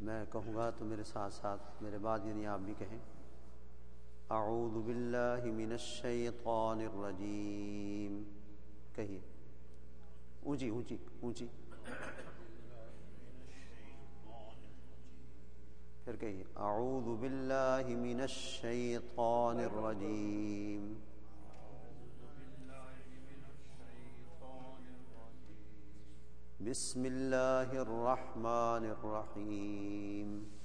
میں کہوں گا تو میرے ساتھ ساتھ میرے بعد یعنی آپ بھی کہیں. اعوذ باللہ من الشیطان الرجیم. کہیے اونچی اونچی اونچی. پھر کہیے اعوذ باللہ من الشیطان الرجیم. بسم اللہ الرحمن الرحیم.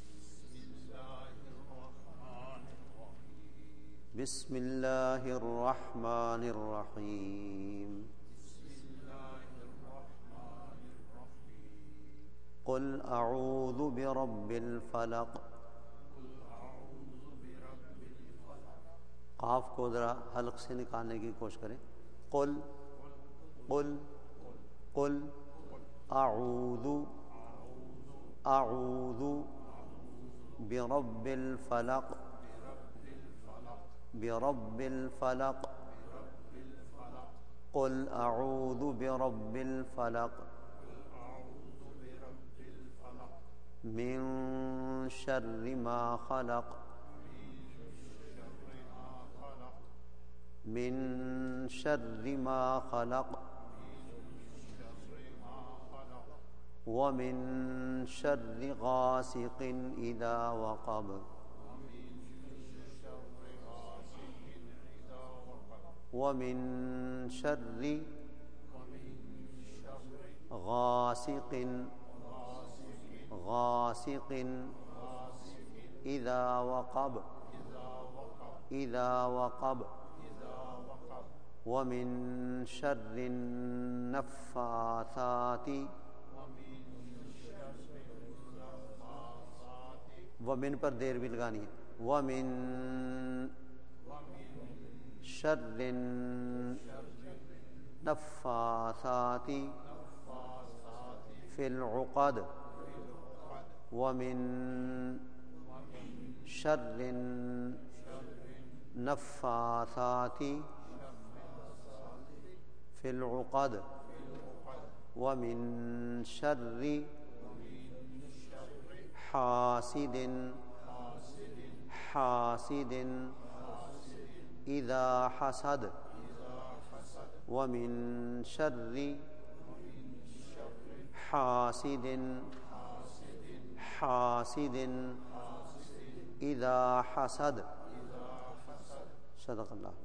بسم اللہ الرحمن الرحیم. قل اعوذ برب الفلق. قاف کو ذرا حلق سے نکالنے کی کوشش کریں. قل قل قل اعوذ اعوذ برب الفلق برب الفلق. قل اعوذ برب الفلق من شر ما خلق من شر ما خلق ومن شر غاسق إذا وقب ومن شر غاسق غاسق إذا وقب إذا وقب ومن شر النفاثات. ومن پر دیر بھی لگانی ہے. ومن شر النفاثات في العقد ومن شر النفاثات في العقد ومن شر حاسد حاسد إذا حسد ومن شر حاسد حاسد إذا حسد. صدق اللہ.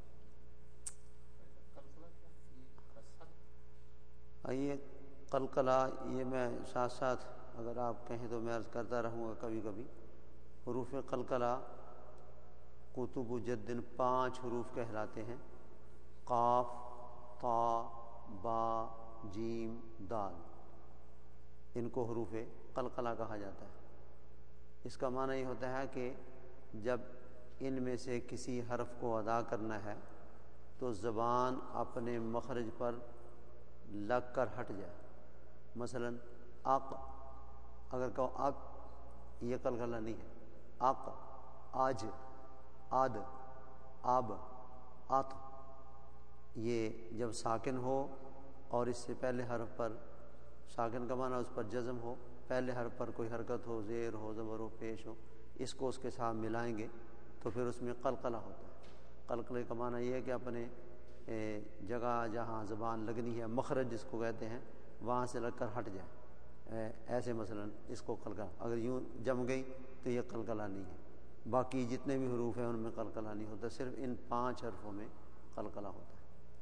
آئیے قلقلہ یہ میں ساتھ ساتھ اگر آپ کہیں تو میں عرض کرتا رہوں گا کبھی کبھی. حروف قلقلہ کتب جد 5 حروف کہلاتے ہیں. قاف طا با جیم دال. ان کو حروف قلقلہ کہا جاتا ہے. اس کا معنی یہ ہوتا ہے کہ جب ان میں سے کسی حرف کو ادا کرنا ہے تو زبان اپنے مخرج پر لگ کر ہٹ جائے. مثلا اق اگر کہو اق یہ قلقلہ نہیں ہے. اق اج اد اب ات یہ جب ساکن ہو اور اس سے پہلے حرف پر ساکن کا معنی اس پر جزم ہو, پہلے حرف پر کوئی حرکت ہو, زیر ہو, زبر ہو, پیش ہو, اس کو اس کے ساتھ ملائیں گے تو پھر اس میں قلقلہ ہوتا ہے. قلقلے کا معنی یہ ہے کہ اپنے جگہ جہاں زبان لگنی ہے مخرج جس کو کہتے ہیں وہاں سے لگ کر ہٹ جائے. ایسے مثلا اس کو قلقلہ, اگر یوں جم گئی تو یہ قلقلہ نہیں ہے. باقی جتنے بھی حروف ہیں ان میں قلقلہ نہیں ہوتا, صرف ان 5 حرفوں میں قلقلہ ہوتا ہے.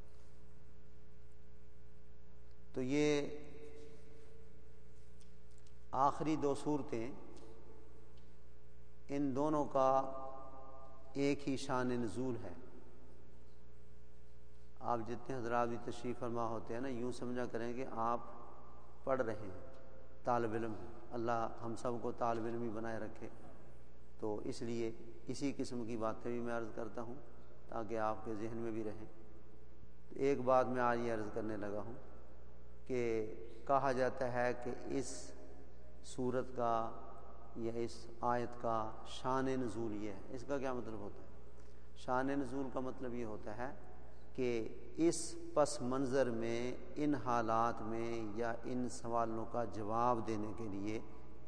تو یہ آخری 2 صورتیں ان دونوں کا ایک ہی شان نزول ہے. آپ جتنے حضرات بھی تشریف فرما ہوتے ہیں نا, یوں سمجھا کریں کہ آپ پڑھ رہے ہیں, طالب علم. اللہ ہم سب کو طالب علم ہی بنائے رکھے. تو اس لیے اسی قسم کی باتیں بھی میں عرض کرتا ہوں تاکہ آپ کے ذہن میں بھی رہیں. ایک بات میں آج یہ عرض کرنے لگا ہوں کہ کہا جاتا ہے کہ اس سورت کا یا اس آیت کا شان نزول یہ ہے. اس کا کیا مطلب ہوتا ہے؟ شان نزول کا مطلب یہ ہوتا ہے کہ اس پس منظر میں, ان حالات میں یا ان سوالوں کا جواب دینے کے لیے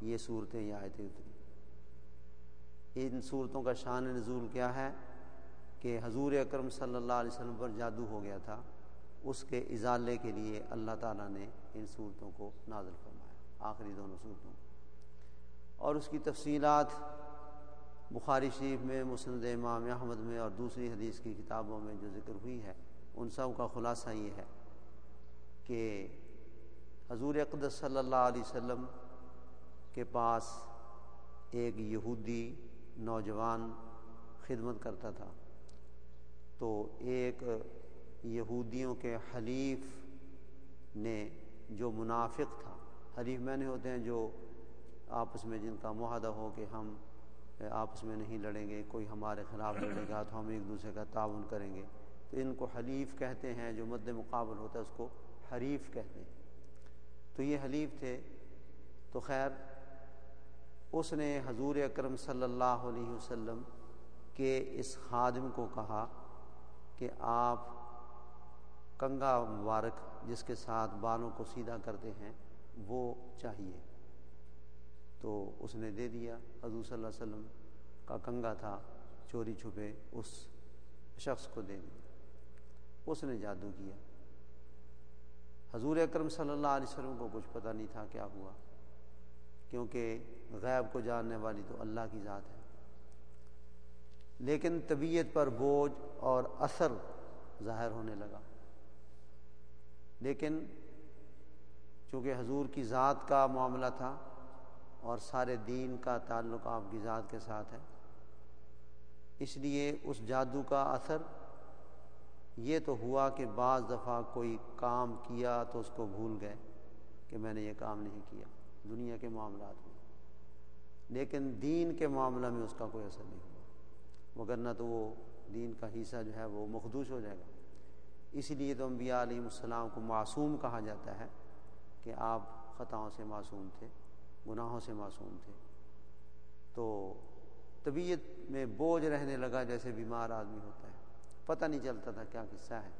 یہ صورتیں یہ آیتیں اتری۔ ان صورتوں کا شان نزول کیا ہے کہ حضور اکرم صلی اللہ علیہ وسلم پر جادو ہو گیا تھا، اس کے ازالے کے لیے اللہ تعالیٰ نے ان صورتوں کو نازل فرمایا، آخری دونوں صورتوں، اور اس کی تفصیلات بخاری شریف میں، مسند امام احمد میں اور دوسری حدیث کی کتابوں میں جو ذکر ہوئی ہے، ان سب کا خلاصہ یہ ہے کہ حضور اقدس صلی اللہ علیہ وسلم کے پاس ایک یہودی نوجوان خدمت کرتا تھا، تو ایک یہودیوں کے حلیف نے، جو منافق تھا، حلیف معنی ہوتے ہیں جو آپس میں جن کا معاہدہ ہو کہ ہم آپس میں نہیں لڑیں گے، کوئی ہمارے خلاف لڑے گا تو ہم ایک دوسرے کا تعاون کریں گے، تو ان کو حلیف کہتے ہیں، جو مد مقابل ہوتا ہے اس کو حریف کہتے ہیں۔ تو یہ حلیف تھے، تو خیر اس نے حضور اکرم صلی اللہ علیہ وسلم کے اس خادم کو کہا کہ آپ کنگا مبارک جس کے ساتھ بالوں کو سیدھا کرتے ہیں وہ چاہیے، تو اس نے دے دیا۔ حضور صلی اللہ علیہ وسلم کا کنگا تھا، چوری چھپے اس شخص کو دے دیا، اس نے جادو کیا۔ حضور اکرم صلی اللہ علیہ وسلم کو کچھ پتہ نہیں تھا کیا ہوا، کیونکہ غیب کو جاننے والی تو اللہ کی ذات ہے، لیکن طبیعت پر بوجھ اور اثر ظاہر ہونے لگا۔ لیکن چونکہ حضور کی ذات کا معاملہ تھا اور سارے دین کا تعلق آپ کی ذات کے ساتھ ہے، اس لیے اس جادو کا اثر یہ تو ہوا کہ بعض دفعہ کوئی کام کیا تو اس کو بھول گئے کہ میں نے یہ کام نہیں کیا دنیا کے معاملات میں، لیکن دین کے معاملہ میں اس کا کوئی اثر نہیں ہوا، وگرنہ تو وہ دین کا حصہ جو ہے وہ مخدوش ہو جائے گا۔ اس لیے تو انبیاء علیہ السلام کو معصوم کہا جاتا ہے کہ آپ خطاؤں سے معصوم تھے، گناہوں سے معصوم تھے۔ تو طبیعت میں بوجھ رہنے لگا، جیسے بیمار آدمی ہوتا ہے، پتہ نہیں چلتا تھا کیا قصہ ہے۔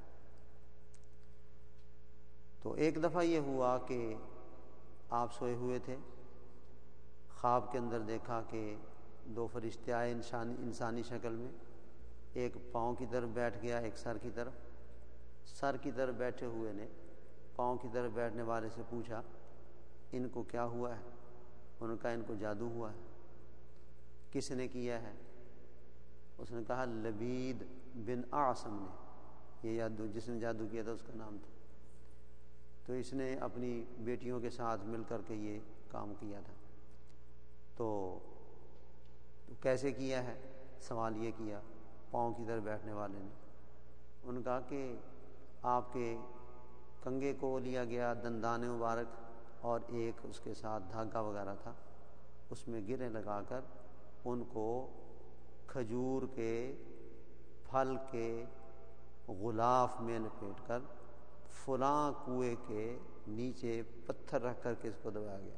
تو ایک دفعہ یہ ہوا کہ آپ سوئے ہوئے تھے، خواب کے اندر دیکھا کہ دو فرشتے آئے انسانی شکل میں، ایک پاؤں کی طرف بیٹھ گیا، ایک سر کی طرف بیٹھے ہوئے نے پاؤں کی طرف بیٹھنے والے سے پوچھا ان کو کیا ہوا ہے؟ انہوں نے کہا ان کو جادو ہوا ہے۔ کس نے کیا ہے؟ اس نے کہا لبید بن اعصم نے، یہ جادو جس نے جادو کیا تھا اس کا نام تھا، تو اس نے اپنی بیٹیوں کے ساتھ مل کر کے یہ کام کیا تھا۔ تو کیسے کیا ہے؟ سوال یہ کیا پاؤں کی طرف بیٹھنے والے نے، انہوں نے کہا کہ آپ کے کنگے کو لیا گیا، دندان مبارک اور ایک اس کے ساتھ دھاگا وغیرہ تھا، اس میں گریں لگا کر ان کو کھجور کے پھل کے غلاف میں لپیٹ کر فلاں کنویں کے نیچے پتھر رکھ کر کے اس کو دبایا گیا۔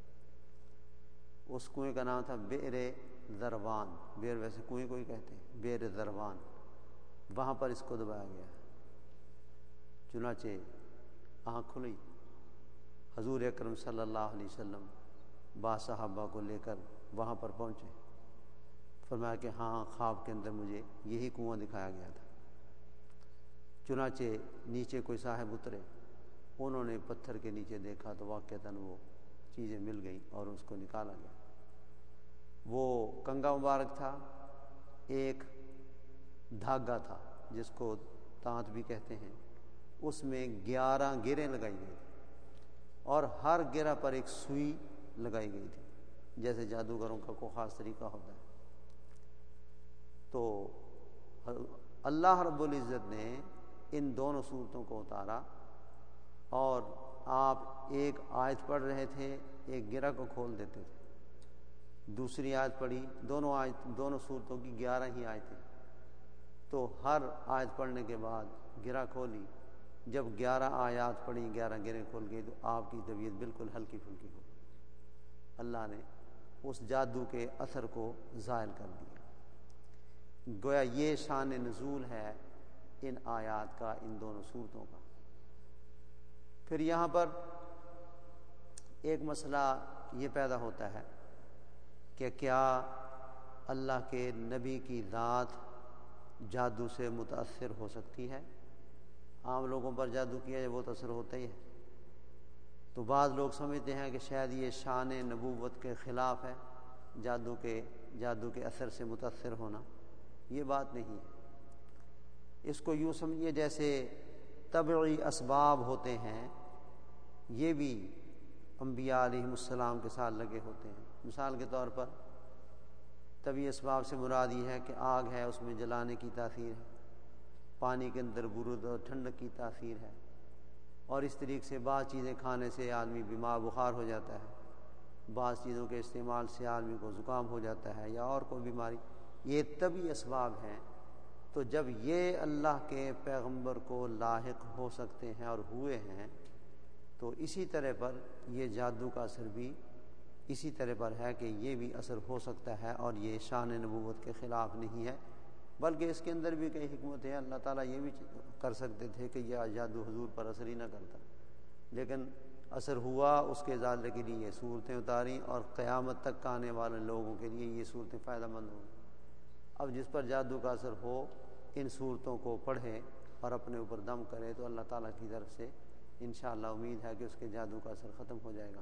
اس کنویں کا نام تھا بئر ذروان، بئر ویسے کنویں کو ہی کہتے ہیں، بئر ذروان، وہاں پر اس کو دبایا گیا۔ چنانچہ آنکھ کھلی، حضور اکرم صلی اللہ علیہ وسلم با صحابہ کو لے کر وہاں پر پہنچے، فرمایا کہ ہاں خواب کے اندر مجھے یہی کنواں دکھایا گیا تھا۔ چنانچہ نیچے کوئی صاحب اترے، انہوں نے پتھر کے نیچے دیکھا تو واقعتاً وہ چیزیں مل گئیں اور اس کو نکالا گیا۔ وہ کنگا مبارک تھا، ایک دھاگا تھا جس کو تانت بھی کہتے ہیں، اس میں 11 گریں لگائی گئی تھی اور ہر گرہ پر ایک سوئی لگائی گئی تھی، جیسے جادوگروں کا کوئی خاص طریقہ ہوتا ہے۔ تو اللہ رب العزت نے ان دونوں صورتوں کو اتارا، اور آپ ایک آیت پڑھ رہے تھے، ایک گرہ کو کھول دیتے تھے، دوسری آیت پڑھی، دونوں صورتوں کی 11 ہی آیتیں، تو ہر آیت پڑھنے کے بعد گرہ کھولی، جب 11 آیات پڑھی، 11 گرہیں کھول گئی تو آپ کی طبیعت بالکل ہلکی پھلکی ہو، اللہ نے اس جادو کے اثر کو زائل کر دیا۔ گویا یہ شان نزول ہے ان آیات کا، ان دونوں صورتوں کا۔ پھر یہاں پر ایک مسئلہ یہ پیدا ہوتا ہے کہ کیا اللہ کے نبی کی ذات جادو سے متاثر ہو سکتی ہے؟ عام لوگوں پر جادو کیا جائے وہ تو اثر ہوتا ہی ہے. تو بعض لوگ سمجھتے ہیں کہ شاید یہ شان نبوت کے خلاف ہے جادو کے اثر سے متاثر ہونا. یہ بات نہیں ہے. اس کو یوں سمجھیے جیسے طبعی اسباب ہوتے ہیں یہ بھی انبیاء علیہم السلام کے ساتھ لگے ہوتے ہیں. مثال کے طور پر طبعی اسباب سے مراد یہ ہے کہ آگ ہے اس میں جلانے کی تاثیر ہے، پانی کے اندر برود اور ٹھنڈک کی تاثیر ہے، اور اس طریقے سے بعض چیزیں کھانے سے آدمی بیمار بخار ہو جاتا ہے، بعض چیزوں کے استعمال سے آدمی کو زکام ہو جاتا ہے یا اور کوئی بیماری. یہ طبعی اسباب ہیں. تو جب یہ اللہ کے پیغمبر کو لاحق ہو سکتے ہیں اور ہوئے ہیں تو اسی طرح پر یہ جادو کا اثر بھی اسی طرح پر ہے کہ یہ بھی اثر ہو سکتا ہے اور یہ شان نبوت کے خلاف نہیں ہے، بلکہ اس کے اندر بھی کئی حکمت ہے. اللہ تعالیٰ یہ بھی کر سکتے تھے کہ یہ جادو حضور پر اثر ہی نہ کرتا، لیکن اثر ہوا. اس کے ازالے کے لیے یہ صورتیں اتاریں اور قیامت تک آنے والے لوگوں کے لیے یہ صورتیں فائدہ مند ہوں. اب جس پر جادو کا اثر ہو ان صورتوں کو پڑھے اور اپنے اوپر دم کرے تو اللہ تعالیٰ کی طرف سے انشاءاللہ امید ہے کہ اس کے جادو کا اثر ختم ہو جائے گا.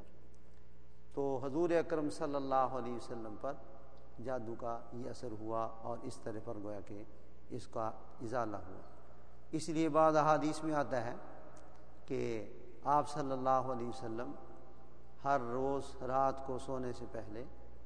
تو حضور اکرم صلی اللہ علیہ وسلم پر جادو کا یہ اثر ہوا اور اس طرح پر گویا کہ اس کا ازالہ ہوا. اس لیے بعض احادیث میں آتا ہے کہ آپ صلی اللہ علیہ وسلم ہر روز رات کو سونے سے پہلے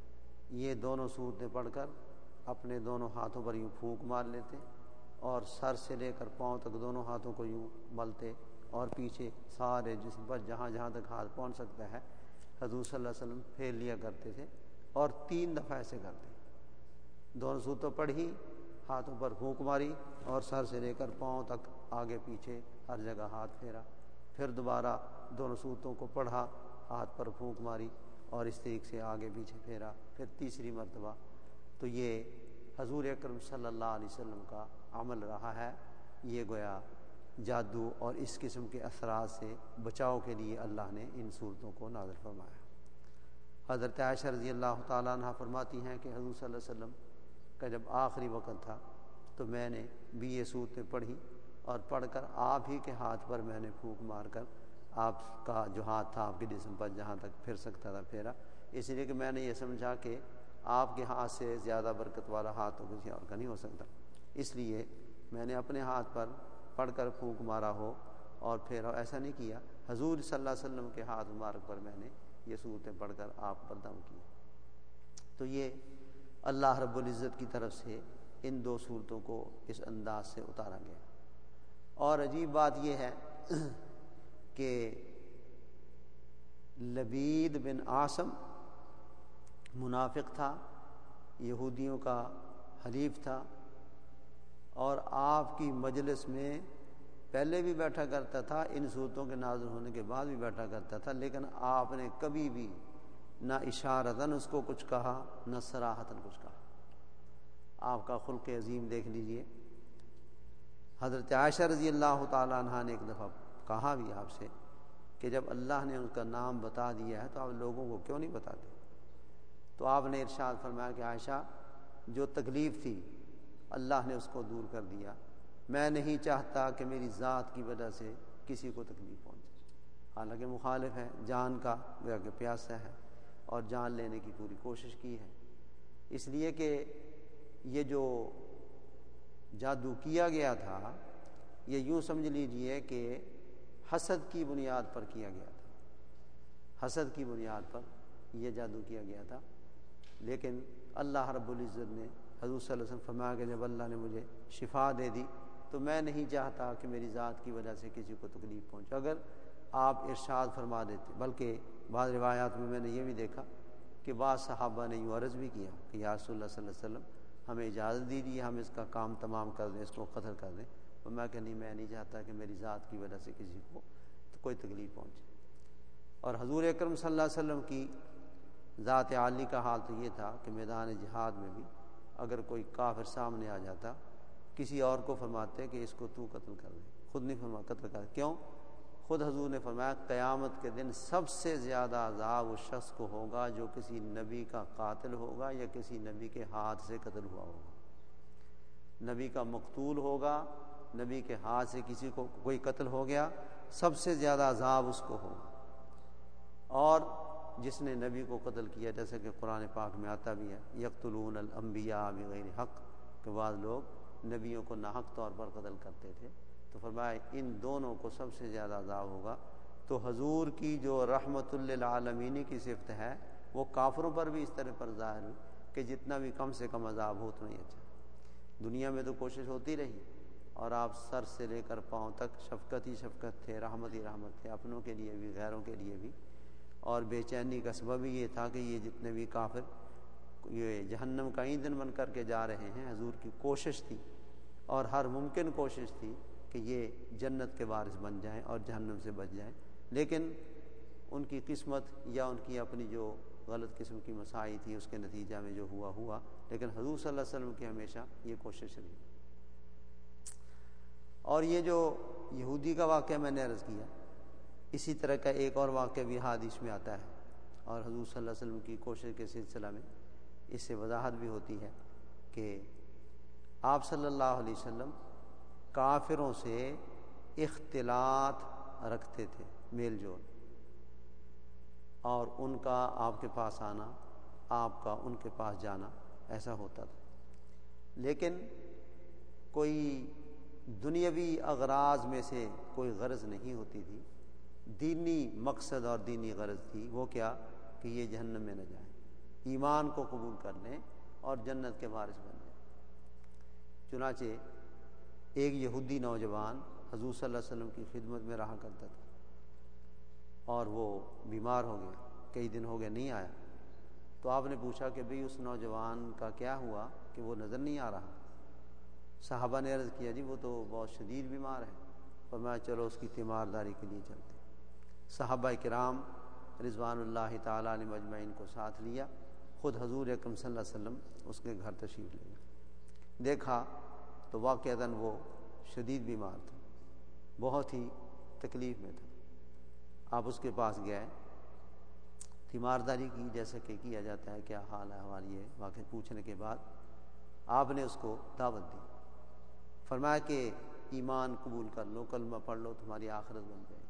یہ دونوں صورتیں پڑھ کر اپنے دونوں ہاتھوں پر یوں پھونک مار لیتے اور سر سے لے کر پاؤں تک دونوں ہاتھوں کو یوں ملتے اور پیچھے سارے جسم پر جہاں جہاں تک ہاتھ پہنچ سکتا ہے حضور صلی اللہ علیہ وسلم پھیر لیا کرتے تھے اور 3 دفعہ ایسے کرتے. دونوں صورتیں پڑھی، ہاتھوں پر پھونک ماری اور سر سے لے کر پاؤں تک آگے پیچھے ہر جگہ ہاتھ پھیرا. پھر دوبارہ دونوں صورتوں کو پڑھا، ہاتھ پر پھونک ماری اور اس طریقے سے آگے پیچھے پھیرا. پھر تیسری مرتبہ. تو یہ حضور اکرم صلی اللہ علیہ وسلم کا عمل رہا ہے. یہ گویا جادو اور اس قسم کے اثرات سے بچاؤ کے لیے اللہ نے ان صورتوں کو نازل فرمایا. حضرت عائشہ رضی اللہ تعالیٰ عنہ فرماتی ہیں کہ حضور صلی اللہ علیہ وسلم کا جب آخری وقت تھا تو میں نے بھی یہ صورتیں پڑھی اور پڑھ کر آپ ہی کے ہاتھ پر میں نے پھونک مار کر آپ کا جو ہاتھ تھا آپ کے جسم پر جہاں تک پھر سکتا تھا پھیرا. اس لیے کہ میں نے یہ سمجھا کہ آپ کے ہاتھ سے زیادہ برکت والا ہاتھ تو کسی اور کا نہیں ہو سکتا، اس لیے میں نے اپنے ہاتھ پر پڑھ کر پھونک مارا ہو اور پھیرا. ایسا نہیں کیا، حضور صلی اللہ علیہ وسلم کے ہاتھ مبارک پر میں نے یہ صورتیں پڑھ کر آپ پر دم کی. تو یہ اللہ رب العزت کی طرف سے ان 2 صورتوں کو اس انداز سے اتارا گیا. اور عجیب بات یہ ہے کہ لبید بن عاصم منافق تھا، یہودیوں کا حلیف تھا اور آپ کی مجلس میں پہلے بھی بیٹھا کرتا تھا، ان صورتوں کے نازل ہونے کے بعد بھی بیٹھا کرتا تھا، لیکن آپ نے کبھی بھی نہ اشارتاً اس کو کچھ کہا نہ صراحتاً کچھ کہا. آپ کا خلق عظیم دیکھ لیجئے. حضرت عائشہ رضی اللہ تعالیٰ عنہ نے ایک دفعہ کہا بھی آپ سے کہ جب اللہ نے ان کا نام بتا دیا ہے تو آپ لوگوں کو کیوں نہیں بتاتے؟ تو آپ نے ارشاد فرمایا کہ عائشہ جو تکلیف تھی اللہ نے اس کو دور کر دیا. میں نہیں چاہتا کہ میری ذات کی وجہ سے کسی کو تکلیف پہنچے. حالانکہ مخالف ہے، جان کا گویا کہ پیاسا ہے اور جان لینے کی پوری کوشش کی ہے. اس لیے کہ یہ جو جادو کیا گیا تھا یہ یوں سمجھ لیجئے کہ حسد کی بنیاد پر کیا گیا تھا. حسد کی بنیاد پر یہ جادو کیا گیا تھا. لیکن اللہ رب العزت نے حضور صلی اللہ علیہ وسلم فرمایا کہ جب اللہ نے مجھے شفا دے دی تو میں نہیں چاہتا کہ میری ذات کی وجہ سے کسی کو تکلیف پہنچے. اگر آپ ارشاد فرما دیتے، بلکہ بعض روایات میں نے یہ بھی دیکھا کہ بعض صحابہ نے یوں عرض بھی کیا کہ یا رسول اللہ صلی اللہ علیہ وسلم ہمیں اجازت دیجیے، ہم اس کا کام تمام کر دیں، اس کو قتل کر دیں. اور میں کہ نہیں، میں نہیں چاہتا کہ میری ذات کی وجہ سے کسی کو کوئی تکلیف پہنچے. اور حضور اکرم صلی اللہ علیہ وسلم کی ذات عالی کا حال تو یہ تھا کہ میدان جہاد میں بھی اگر کوئی کافر سامنے آ جاتا کسی اور کو فرماتے کہ اس کو تو قتل کر دے، خود نہیں فرما قتل کر. کیوں؟ خود حضور نے فرمایا قیامت کے دن سب سے زیادہ عذاب اس شخص کو ہوگا جو کسی نبی کا قاتل ہوگا یا کسی نبی کے ہاتھ سے قتل ہوا ہوگا۔ نبی کا مقتول ہوگا، نبی کے ہاتھ سے کسی کو کوئی قتل ہو گیا، سب سے زیادہ عذاب اس کو ہوگا۔ اور جس نے نبی کو قتل کیا، جیسے کہ قرآن پاک میں آتا بھی ہے یقتلون الانبیاء بغیر حق، کہ بعض لوگ نبیوں کو ناحق طور پر قتل کرتے تھے، تو فرمایا ان دونوں کو سب سے زیادہ عذاب ہوگا۔ تو حضور کی جو رحمت للعالمین کی صفت ہے وہ کافروں پر بھی اس طرح پر ظاہر ہوئی کہ جتنا بھی کم سے کم عذاب ہو تو نہیں اچھا۔ دنیا میں تو کوشش ہوتی رہی اور آپ سر سے لے کر پاؤں تک شفقت ہی شفقت تھے، رحمت ہی رحمت تھے، اپنوں کے لیے بھی غیروں کے لیے بھی، اور بے چینی کا سبب ہی یہ تھا کہ یہ جتنے بھی کافر یہ جہنم کا ایندھن بن کر کے جا رہے ہیں، حضور کی کوشش تھی اور ہر ممکن کوشش تھی کہ یہ جنت کے وارث بن جائیں اور جہنم سے بچ جائیں، لیکن ان کی قسمت یا ان کی اپنی جو غلط قسم کی مساعی تھی اس کے نتیجہ میں جو ہوا، لیکن حضور صلی اللہ علیہ وسلم کی ہمیشہ یہ کوشش رہی۔ اور یہ جو یہودی کا واقعہ میں نے عرض کیا، اسی طرح کا ایک اور واقعہ بھی حدیث میں آتا ہے، اور حضور صلی اللہ علیہ وسلم کی کوشش کے سلسلہ میں اس سے وضاحت بھی ہوتی ہے کہ آپ صلی اللہ علیہ وسلم کافروں سے اختلاط رکھتے تھے، میل جول، اور ان کا آپ کے پاس آنا، آپ کا ان کے پاس جانا، ایسا ہوتا تھا، لیکن کوئی دنیاوی اغراض میں سے کوئی غرض نہیں ہوتی تھی، دینی مقصد اور دینی غرض تھی۔ وہ کیا کہ یہ جہنم میں نہ جائیں، ایمان کو قبول کر لیں اور جنت کے وارث بن جائیں۔ چنانچہ ایک یہودی نوجوان حضور صلی اللہ علیہ وسلم کی خدمت میں رہا کرتا تھا، اور وہ بیمار ہو گیا، کئی دن ہو گئے نہیں آیا، تو آپ نے پوچھا کہ بھئی اس نوجوان کا کیا ہوا کہ وہ نظر نہیں آ رہا؟ صحابہ نے عرض کیا جی وہ تو بہت شدید بیمار ہے، فرمایا چلو اس کی تیمارداری کے لیے چلتے۔ صحابہ کرام رضوان اللہ تعالیٰ علیہ مجمعین کو ساتھ لیا، خود حضور اکرم صلی اللہ علیہ وسلم اس کے گھر تشریف لے گئے۔ دیکھا تو واقعتاً وہ شدید بیمار تھا، بہت ہی تکلیف میں تھا۔ آپ اس کے پاس گئے، تیمارداری کی جیسا کہ کیا جاتا ہے، کیا حال ہے ہماری، یہ واقعہ پوچھنے کے بعد آپ نے اس کو دعوت دی، فرمایا کہ ایمان قبول کر لو، کلمہ پڑھ لو، تمہاری آخرت بن جائے گی۔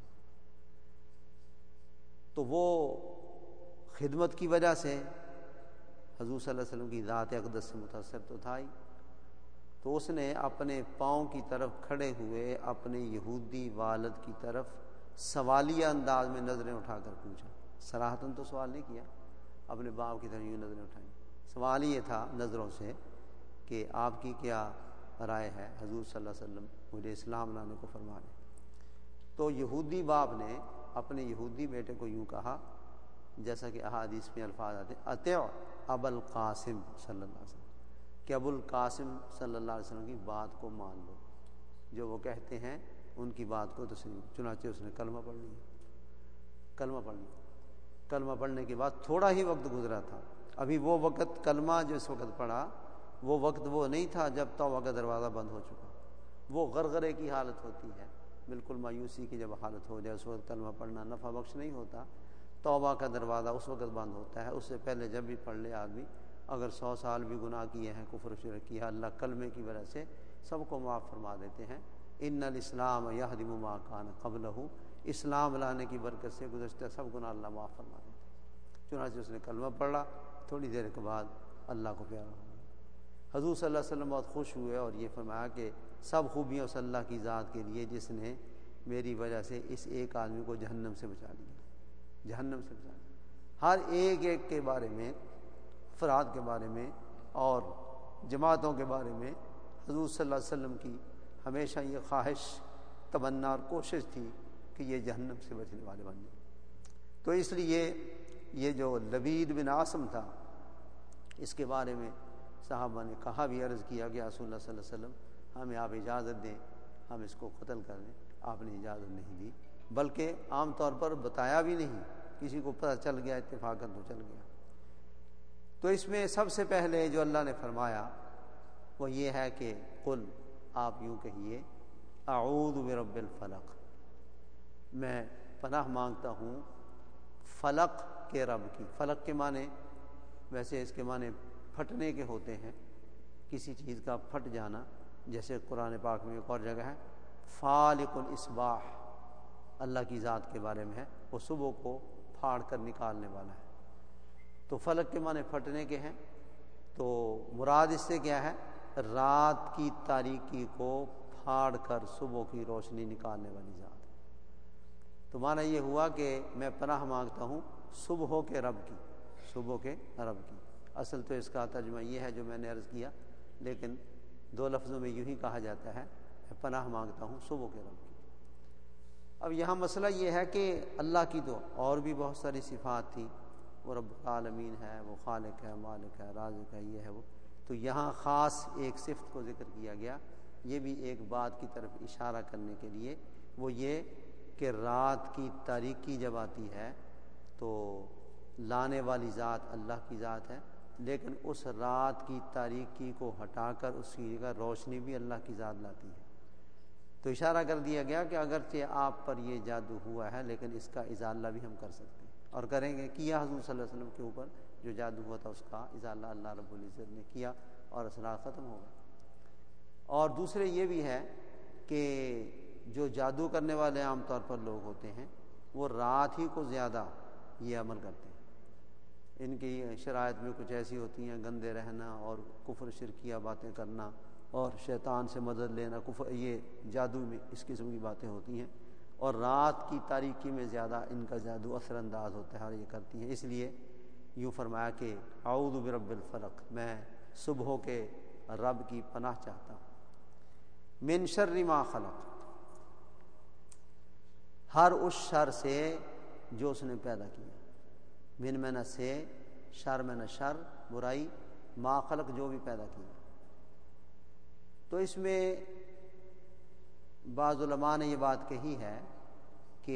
تو وہ خدمت کی وجہ سے حضور صلی اللہ علیہ وسلم کی ذات اقدس سے متاثر تو تھا ہی، تو اس نے اپنے پاؤں کی طرف کھڑے ہوئے اپنے یہودی والد کی طرف سوالیہ انداز میں نظریں اٹھا کر پوچھا، صراحتاً تو سوال نہیں کیا، اپنے باپ کی طرف یوں نظریں اٹھائیں، سوال یہ تھا نظروں سے کہ آپ کی کیا رائے ہے حضور صلی اللہ علیہ وسلم، مجھے اسلام لانے کو فرما دیں۔ تو یہودی باپ نے اپنے یہودی بیٹے کو یوں کہا جیسا کہ احادیث میں الفاظ آتے ہیں، اطیع ابا القاسم صلی اللہ علیہ وسلم، کہ ابو القاسم صلی اللہ علیہ وسلم کی بات کو مان لو، جو وہ کہتے ہیں ان کی بات کو تسلیم۔ چنانچہ اس نے کلمہ پڑھ لیا، کلمہ پڑھنے کے بعد تھوڑا ہی وقت گزرا تھا، ابھی وہ وقت کلمہ جس وقت پڑھا وہ وقت وہ نہیں تھا جب توبہ کا دروازہ بند ہو چکا، وہ غرغرے کی حالت ہوتی ہے، بالکل مایوسی کی جب حالت ہو جائے اس وقت کلمہ پڑھنا نفع بخش نہیں ہوتا، توبہ کا دروازہ اس وقت بند ہوتا ہے۔ اس سے پہلے جب بھی پڑھ لے آدمی، اگر 100 سال بھی گناہ کیے ہیں، کفر و شرک کیا، اللہ کلمے کی وجہ سے سب کو معاف فرما دیتے ہیں۔ ان الاسلام یہدم ما کان قبلہ، اسلام لانے کی برکت سے گزشتہ سب گناہ اللہ معاف فرما دیتے ہیں۔ چنانچہ اس نے کلمہ پڑھا، تھوڑی دیر کے بعد اللہ کو پیارا ہو گیا۔ حضور صلی اللہ علیہ وسلم بہت خوش ہوئے اور یہ فرمایا کہ سب خوبیوں سے اللہ کی ذات کے لیے جس نے میری وجہ سے اس ایک آدمی کو جہنم سے بچا لیا، جہنم سے بچا لیا۔ ہر ایک کے بارے میں، افراد کے بارے میں اور جماعتوں کے بارے میں حضور صلی اللہ علیہ وسلم کی ہمیشہ یہ خواہش، تمنا اور کوشش تھی کہ یہ جہنم سے بچنے والے بن جائیں۔ تو اس لیے یہ جو لبید بن عاصم تھا، اس کے بارے میں صحابہ نے کہا بھی، عرض کیا کہ رسول اللہ صلی اللہ علیہ وسلم ہمیں آپ اجازت دیں، ہم اس کو قتل کر دیں۔ آپ نے اجازت نہیں دی، بلکہ عام طور پر بتایا بھی نہیں، کسی کو پتہ چل گیا اتفاقاً تو چل گیا۔ تو اس میں سب سے پہلے جو اللہ نے فرمایا وہ یہ ہے کہ قل، آپ یوں کہیے اعوذ برب الفلق، میں پناہ مانگتا ہوں فلق کے رب کی. فلق کے معنی ویسے اس کے معنی پھٹنے کے ہوتے ہیں، کسی چیز کا پھٹ جانا. جیسے قرآن پاک میں ایک اور جگہ ہے فالق الاصباح، اللہ کی ذات کے بارے میں ہے، وہ صبح کو پھاڑ کر نکالنے والا ہے. تو فلق کے معنی پھٹنے کے ہیں. تو مراد اس سے کیا ہے؟ رات کی تاریکی کو پھاڑ کر صبح کی روشنی نکالنے والی ذات. تو معنی یہ ہوا کہ میں پناہ مانگتا ہوں صبح کے رب کی، صبح کے رب کی. اصل تو اس کا ترجمہ یہ ہے جو میں نے عرض کیا، لیکن دو لفظوں میں یوں ہی کہا جاتا ہے میں پناہ مانگتا ہوں صبح کے رب کی. اب یہاں مسئلہ یہ ہے کہ اللہ کی تو اور بھی بہت ساری صفات تھیں، وہ رب العالمین ہے، وہ خالق ہے، مالک ہے، رازق ہے، یہ ہے وہ. تو یہاں خاص ایک صفت کو ذکر کیا گیا، یہ بھی ایک بات کی طرف اشارہ کرنے کے لیے، وہ یہ کہ رات کی تاریکی جب آتی ہے تو لانے والی ذات اللہ کی ذات ہے، لیکن اس رات کی تاریکی کو ہٹا کر اس کی جگہ روشنی بھی اللہ کی ذات لاتی ہے. تو اشارہ کر دیا گیا کہ اگرچہ آپ پر یہ جادو ہوا ہے لیکن اس کا ازالہ بھی ہم کر سکتے ہیں اور کریں گے. کیا حضور صلی اللہ علیہ وسلم کے اوپر جو جادو ہوا تھا اس کا ازالہ اللہ رب العزت نے کیا اور اثرات ختم ہو گئے. اور دوسرے یہ بھی ہے کہ جو جادو کرنے والے عام طور پر لوگ ہوتے ہیں وہ رات ہی کو زیادہ یہ عمل کرتے ہیں. ان کی شرائط میں کچھ ایسی ہوتی ہیں، گندے رہنا اور کفر شرکیہ باتیں کرنا اور شیطان سے مدد لینا، کفر، یہ جادو میں اس قسم کی باتیں ہوتی ہیں. اور رات کی تاریکی میں زیادہ ان کا جادو اثر انداز ہوتا ہے اور یہ کرتی ہیں. اس لیے یوں فرمایا کہ اعوذ برب الفلق، میں صبح کے رب کی پناہ چاہتا ہوں. من شر ما خلق، ہر اس شر سے جو اس نے پیدا کیا. من میں نہ سے، شر میں نہ شر، برائی، ما خلق جو بھی پیدا کیا. تو اس میں بعض علماء نے یہ بات کہی ہے کہ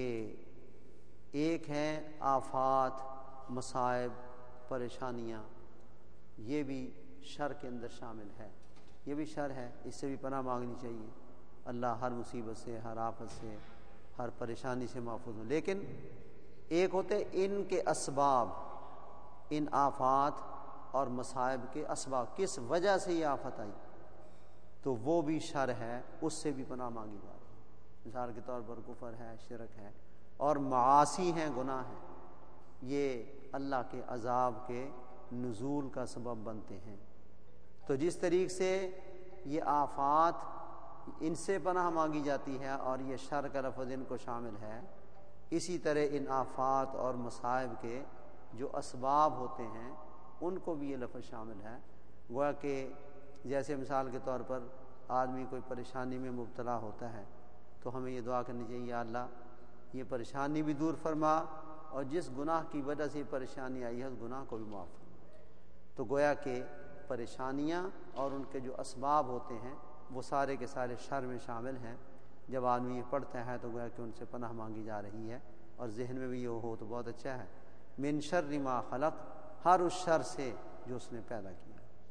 ایک ہیں آفات، مصائب، پریشانیاں، یہ بھی شر کے اندر شامل ہے، یہ بھی شر ہے، اس سے بھی پناہ مانگنی چاہیے. اللہ ہر مصیبت سے، ہر آفت سے، ہر پریشانی سے محفوظ ہو. لیکن ایک ہوتے ان کے اسباب، ان آفات اور مصائب کے اسباب، کس وجہ سے یہ آفت آئی، تو وہ بھی شر ہے، اس سے بھی پناہ مانگی جا رہی ہے. مثال کے طور پر کفر ہے، شرک ہے اور معاصی ہیں، گناہ ہیں، یہ اللہ کے عذاب کے نزول کا سبب بنتے ہیں. تو جس طریقے سے یہ آفات ان سے پناہ مانگی جاتی ہے اور یہ شر کا لفظ ان کو شامل ہے، اسی طرح ان آفات اور مصائب کے جو اسباب ہوتے ہیں ان کو بھی یہ لفظ شامل ہے. گویا کہ جیسے مثال کے طور پر آدمی کوئی پریشانی میں مبتلا ہوتا ہے تو ہمیں یہ دعا کرنی چاہیے، یا اللہ یہ پریشانی بھی دور فرما اور جس گناہ کی وجہ سے یہ پریشانی آئی ہے اس گناہ کو بھی معاف فرما. تو گویا کہ پریشانیاں اور ان کے جو اسباب ہوتے ہیں وہ سارے کے سارے شر میں شامل ہیں. جب آدمی یہ پڑھتا ہے تو گویا کہ ان سے پناہ مانگی جا رہی ہے اور ذہن میں بھی یہ ہو تو بہت اچھا ہے. من شر ما خلق، ہر اس شر سے جو اس نے پیدا کیا.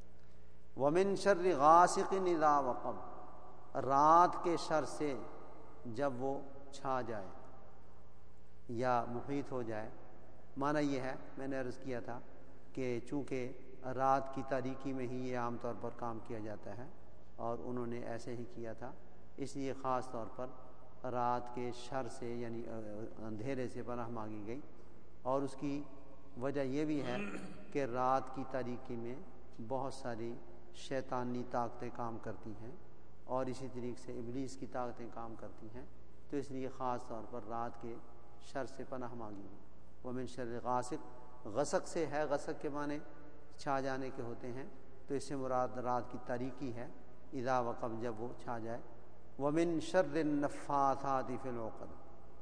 ومن شر غاسق اذا وقب، رات کے شر سے جب وہ چھا جائے یا محیط ہو جائے. معنی یہ ہے، میں نے عرض کیا تھا کہ چونکہ رات کی تاریکی میں ہی یہ عام طور پر کام کیا جاتا ہے اور انہوں نے ایسے ہی کیا تھا، اس لیے خاص طور پر رات کے شر سے یعنی اندھیرے سے پناہ مانگی گئی. اور اس کی وجہ یہ بھی ہے کہ رات کی تاریکی میں بہت ساری شیطانی طاقتیں کام کرتی ہیں اور اسی طریقے سے ابلیس کی طاقتیں کام کرتی ہیں. تو اس لیے خاص طور پر رات کے شر سے پناہ مانگی گئی. ومن شر غاسق، غسق سے ہے، غسق کے معنی چھا جانے کے ہوتے ہیں، تو اس سے مراد رات کی تاریکی ہے، اذا وقب جب وہ چھا جائے. ومن شر النفاثات فی العقد،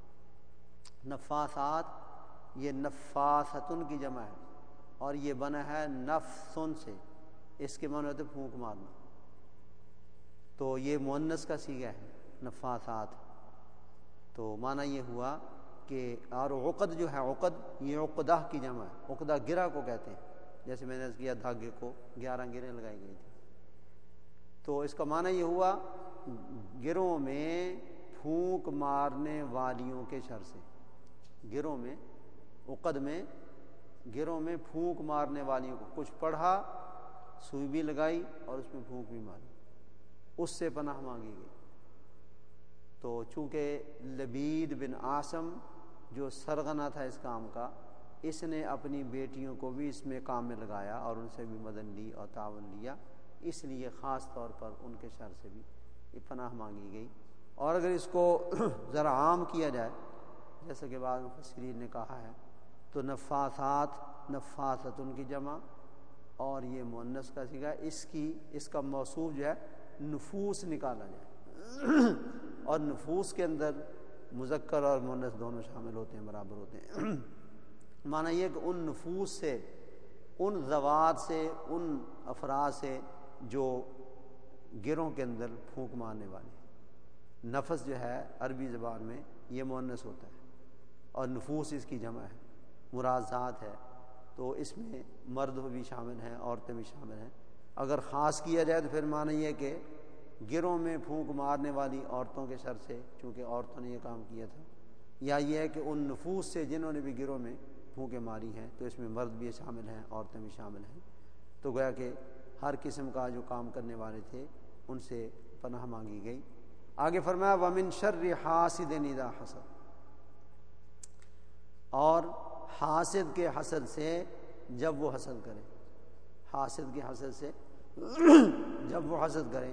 نفاثات یہ نفاستن کی جمع ہے اور یہ بنا ہے نفسن سے، اس کے معنی ہوتے پھونک مارنا، تو یہ مؤنث کا صیغہ ہے نفاثات. تو معنی یہ ہوا کہ اور عقد جو ہے، عقد یہ عقدہ کی جمع ہے، عقدہ گرہ کو کہتے ہیں. جیسے میں نے عرض کیا دھاگے کو 11 گرہیں لگائی گئی تھی، تو اس کا معنی یہ ہوا گروں میں پھونک مارنے والیوں کے شر سے، گروہ میں، عقد میں، گروہ میں پھونک مارنے والیوں کو، کچھ پڑھا، سوئی بھی لگائی اور اس میں پھونک بھی ماری، اس سے پناہ مانگی گئی۔ تو چونکہ لبید بن عاصم جو سرغنہ تھا اس کام کا، اس نے اپنی بیٹیوں کو بھی اس میں کام میں لگایا اور ان سے بھی مدد لی اور تعاون لیا، اس لیے خاص طور پر ان کے شر سے بھی یہ پناہ مانگی گئی۔ اور اگر اس کو ذرا عام کیا جائے، جیسا کہ بعض مفسرین نے کہا ہے، تو نفاثات، نفاثت ان کی جمع اور یہ مؤنث کا صیغہ، اس کا موصوف جو ہے نفوس نکالا جائے، اور نفوس کے اندر مذکر اور مؤنث دونوں شامل ہوتے ہیں، برابر ہوتے ہیں۔ معنی یہ کہ ان نفوس سے، ان ذوات سے، ان افراد سے جو گروہ کے اندر پھونک مارنے والے۔ نفس جو ہے عربی زبان میں یہ مؤنث ہوتا ہے اور نفوس اس کی جمع ہے، مراد ذات ہے، تو اس میں مرد بھی شامل ہیں، عورتیں بھی شامل ہیں۔ اگر خاص کیا جائے تو پھر معنی یہ کہ گروہ میں پھونک مارنے والی عورتوں کے شر سے، چونکہ عورتوں نے یہ کام کیا تھا، یا یہ ہے کہ ان نفوس سے جنہوں نے بھی گروہ میں پھونکیں ماری ہیں، تو اس میں مرد بھی شامل ہیں، عورتیں بھی شامل ہیں۔ تو گویا کہ ہر قسم کا جو کام کرنے والے تھے ان سے پناہ مانگی گئی۔ آگے فرمایا وَمِن شَرِّ حَاسِدٍ اِذَا حَسَدَ، اور حاسد کے حسد سے جب وہ حسد کرے، حاسد کے حسد سے جب وہ حسد کرے۔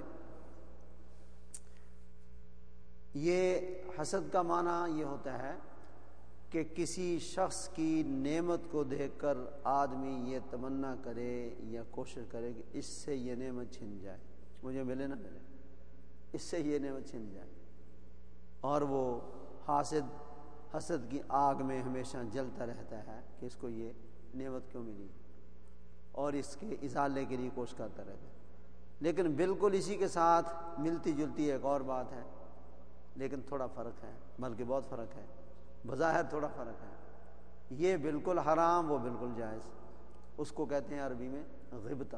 یہ حسد کا معنی یہ ہوتا ہے کہ کسی شخص کی نعمت کو دیکھ کر آدمی یہ تمنا کرے یا کوشش کرے کہ اس سے یہ نعمت چھن جائے، مجھے ملے نہ ملے، اس سے یہ نعمت چھن جائے، اور وہ حسد کی آگ میں ہمیشہ جلتا رہتا ہے کہ اس کو یہ نعمت کیوں ملی، اور اس کے ازالے کے لیے کوشش کرتا رہتا ہے۔ لیکن بالکل اسی کے ساتھ ملتی جلتی ایک اور بات ہے، لیکن تھوڑا فرق ہے، بلکہ بہت فرق ہے، بظاہر تھوڑا فرق ہے۔ یہ بالکل حرام، وہ بالکل جائز، اس کو کہتے ہیں عربی میں غبطہ۔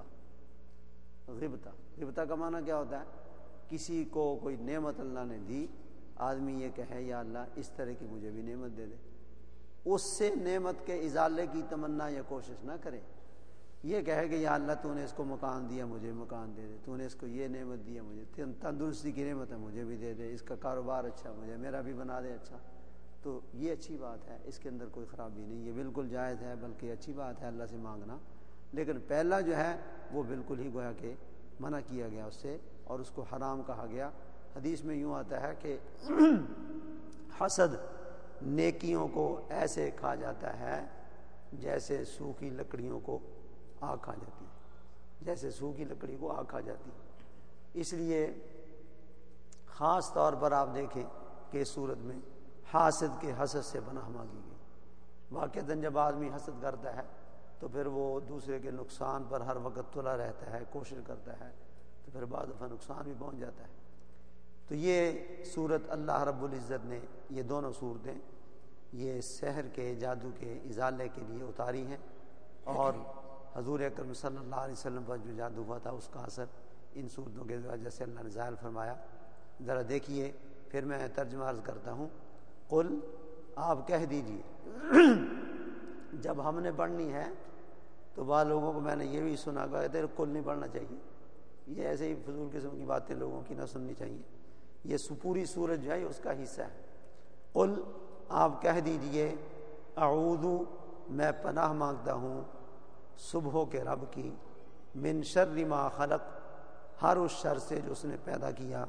غبطہ کا معنی کیا ہوتا ہے؟ کسی کو کوئی نعمت اللہ نے دی، آدمی یہ کہے یا اللہ اس طرح کی مجھے بھی نعمت دے دے، اس سے نعمت کے ازالے کی تمنا یا کوشش نہ کرے، یہ کہے کہ یا اللہ تو نے اس کو مکان دیا، مجھے مکان دے دے، تو نے اس کو یہ نعمت دیا، مجھے تندرستی کی نعمت ہے، مجھے بھی دے دے، اس کا کاروبار اچھا، مجھے میرا بھی بنا دے اچھا۔ تو یہ اچھی بات ہے، اس کے اندر کوئی خرابی نہیں، یہ بالکل جائز ہے، بلکہ اچھی بات ہے اللہ سے مانگنا۔ لیکن پہلا جو ہے وہ بالکل ہی گویا کہ منع کیا گیا اس سے، اور اس کو حرام کہا گیا۔ حدیث میں یوں آتا ہے کہ حسد نیکیوں کو ایسے کھا جاتا ہے جیسے سوکھی لکڑیوں کو آگ کھا جاتی ہے، جیسے سوکھی لکڑی کو آگ کھا جاتی ہے۔ اس لیے خاص طور پر آپ دیکھیں کہ اس صورت میں حاسد کے حسد سے پناہ مانگی گئی۔ واقعتاً جب آدمی حسد کرتا ہے تو پھر وہ دوسرے کے نقصان پر ہر وقت تلا رہتا ہے، کوشش کرتا ہے، تو پھر بعض دفعہ نقصان بھی پہنچ جاتا ہے۔ تو یہ صورت اللہ رب العزت نے، یہ دونوں صورتیں یہ سحر کے، جادو کے ازالے کے لیے اتاری ہیں، اور حضور اکرم صلی اللہ علیہ وسلم پر جو جادو ہوا تھا اس کا اثر ان صورتوں کے وجہ سے اللہ نے ظاہر فرمایا۔ ذرا دیکھیے، پھر میں ترجمہ عرض کرتا ہوں۔ قل، آپ کہہ دیجئے، جب ہم نے پڑھنی ہے تو بعض لوگوں کو میں نے یہ بھی سنا کہ قل نہیں پڑھنا چاہیے، یہ ایسے ہی فضول قسم کی باتیں لوگوں کی نہ سننی چاہیے، یہ پوری سورج جو ہے اس کا حصہ ہے۔ قل، آپ کہہ دیجئے، اعوذ، میں پناہ مانگتا ہوں صبحوں کے رب کی، من شر ما خلق، ہر اس شر سے جو اس نے پیدا کیا۔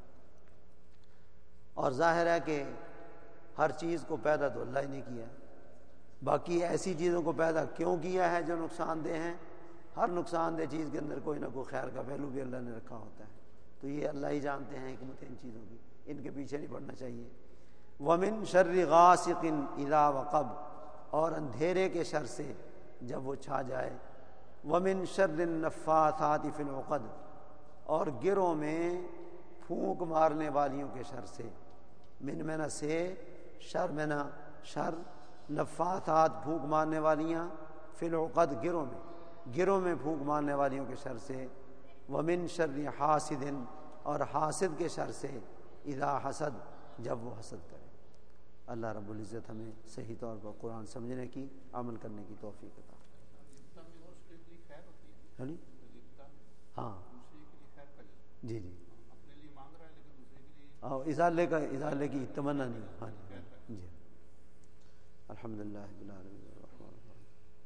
اور ظاہر ہے کہ ہر چیز کو پیدا تو اللہ ہی نے کیا ہے، باقی ایسی چیزوں کو پیدا کیوں کیا ہے جو نقصان دہ ہیں؟ ہر نقصان دہ چیز کے اندر کوئی نہ کوئی خیر کا پہلو بھی اللہ نے رکھا ہوتا ہے، تو یہ اللہ ہی جانتے ہیں حکمت ان چیزوں کی، ان کے پیچھے نہیں پڑنا چاہیے۔ وَمِن شَرِّ غَاسِقٍ إِذَا وَقَبَ، اور اندھیرے کے شر سے جب وہ چھا جائے۔ وَمِن شَرِّ النَّفَّاثَاتِ فِي الْعُقَدِ، اور گروہ میں پھونک مارنے والیوں کے شر سے۔ من میں نہ سے، شر میں نہ شر، نفاثات پھونک مارنے والیاں، فی العقد گروہ میں پھونک مارنے والیوں کے شر سے۔ ومن شر حاسد، اور حاسد کے شر سے، اذا حسد، جب وہ حسد کرے۔ اللہ رب العزت ہمیں صحیح طور پر قرآن سمجھنے کی، عمل کرنے کی توفیق عطا فرمائے۔ ہاں جی جی، اضالے کی تمنا نہیں۔ ہاں جی جی، الحمدللہ رب العالمین الرحمن الرحیم،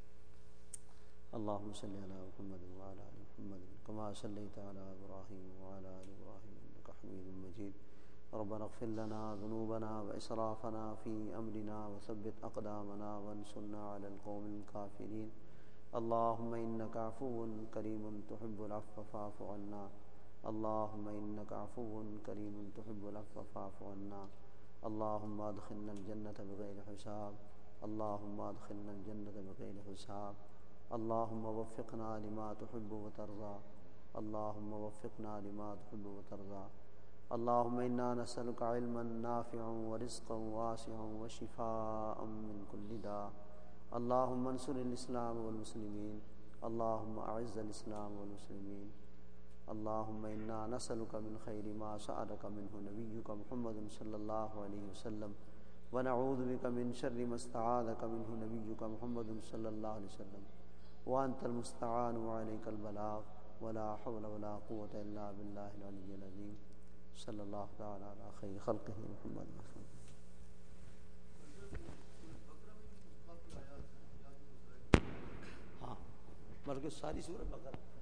اللہم صلی علی محمد وعلی آل محمد کما صلیت علی ابراہیم وعلی آل ابراہیم انک حمید مجید، ربنا اغفر لنا ذنوبنا واسرافنا فی امرنا وثبت اقدامنا وانصرنا علی القوم الکافرین، اللہم انک عفو کریم تحب العفو فاعف عنا، اللہم انک عفو کریم تحب العفو فاعف عنا، اللہم ادخلنا الجنة بغیر حساب، اللہم ادخلنا الجنة بغیر حساب، اللہم وفقنا لما تحب وترضى، اللہم وفقنا لما تحب وترضى، اللہم انا نسألک علما نافعا ورزقا واسعا وشفاء من کل داء، اللہم انصر الاسلام والمسلمین، اللہم اعز الاسلام والمسلمین، اللہم انا نسألک من خیر ما سألک منہ نبیک محمد صلی اللہ علیہ وسلم، ونعوذ بک من شر ما استعاذک منہ نبیک محمد صلی اللہ علیہ وسلم، وانت المستعان وعلیک البلاغ، ولا حول ولا قوة الا باللہ العلی العظیم، صلی اللہ تعالی علی خیر خلقہ محمد۔ ہاں بلکہ ساری سورۃ بقرہ